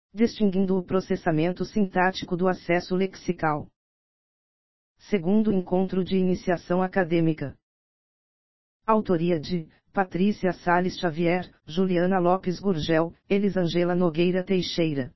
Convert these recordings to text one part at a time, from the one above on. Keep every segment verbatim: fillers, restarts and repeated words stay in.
distinguindo o processamento sintático do acesso lexical. Segundo encontro de iniciação acadêmica. Autoria de Patrícia Salles Xavier, Juliana Lopes Gurgel, Elisângela Nogueira Teixeira.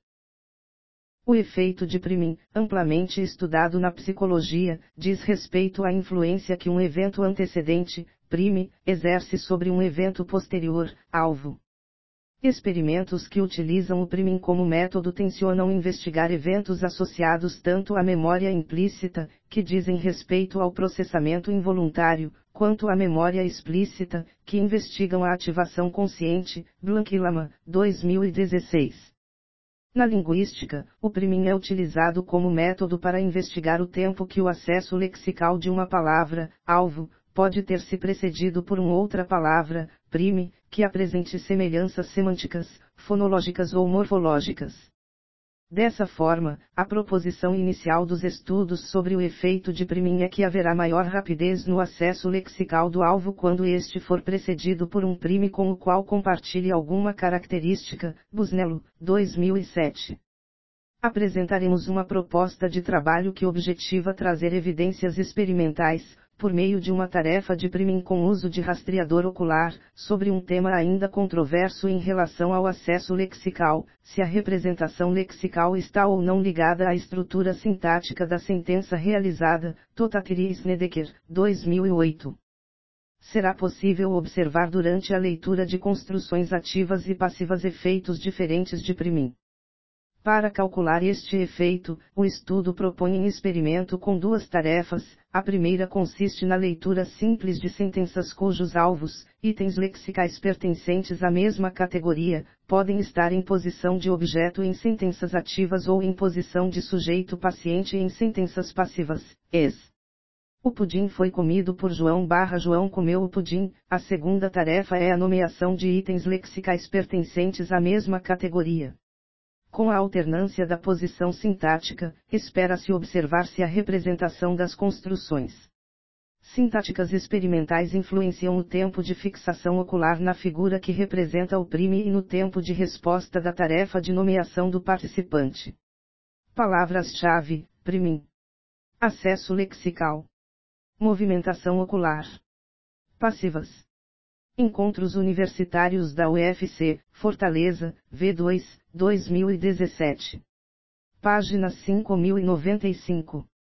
O efeito de priming, amplamente estudado na psicologia, diz respeito à influência que um evento antecedente, prime, exerce sobre um evento posterior, alvo. Experimentos que utilizam o priming como método tencionam investigar eventos associados tanto à memória implícita, que dizem respeito ao processamento involuntário, quanto à memória explícita, que investigam a ativação consciente. Blanc e Lama, dois mil e dezesseis. Na linguística, o priming é utilizado como método para investigar o tempo que o acesso lexical de uma palavra, alvo, pode ter se precedido por uma outra palavra, prime, que apresente semelhanças semânticas, fonológicas ou morfológicas. Dessa forma, a proposição inicial dos estudos sobre o efeito de priming é que haverá maior rapidez no acesso lexical do alvo quando este for precedido por um prime com o qual compartilhe alguma característica. Busnello, dois mil e sete. Apresentaremos uma proposta de trabalho que objetiva trazer evidências experimentais, por meio de uma tarefa de priming com uso de rastreador ocular, sobre um tema ainda controverso em relação ao acesso lexical, se a representação lexical está ou não ligada à estrutura sintática da sentença realizada. Totatiri e Snedeker, dois mil e oito. Será possível observar durante a leitura de construções ativas e passivas efeitos diferentes de priming. Para calcular este efeito, o estudo propõe um experimento com duas tarefas. A primeira consiste na leitura simples de sentenças cujos alvos, itens lexicais pertencentes à mesma categoria, podem estar em posição de objeto em sentenças ativas ou em posição de sujeito paciente em sentenças passivas. Es. O pudim foi comido por João barra João comeu o pudim. A segunda tarefa é a nomeação de itens lexicais pertencentes à mesma categoria. Com a alternância da posição sintática, espera-se observar se a representação das construções sintáticas experimentais influenciam o tempo de fixação ocular na figura que representa o prime e no tempo de resposta da tarefa de nomeação do participante. Palavras-chave: priming, acesso lexical, movimentação ocular, passivas. Encontros Universitários da U F C, Fortaleza, V dois, dois mil e dezessete. Página cinco mil e noventa e cinco.